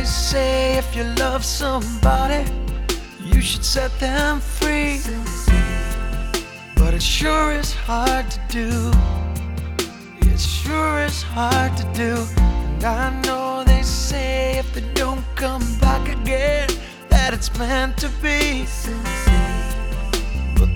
they say if you love somebody, you should set them free. But it sure is hard to do. It sure is hard to do. And I know they say if they don't come back again, that it's meant to be.